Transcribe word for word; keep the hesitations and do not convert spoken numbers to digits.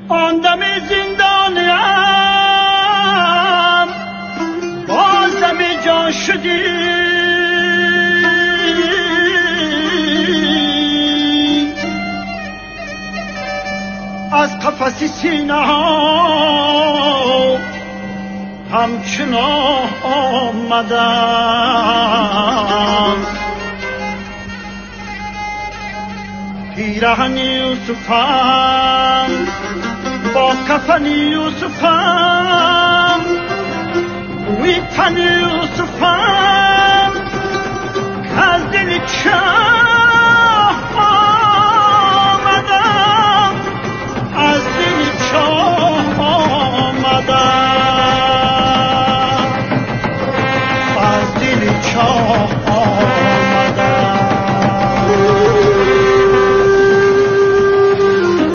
آن دم زندانیم بازم جان شدی از قفس سینه ها همچنان آمدم پیرهن یوسفم با کفن یوسفم بوی تن یوسفم که از دل چند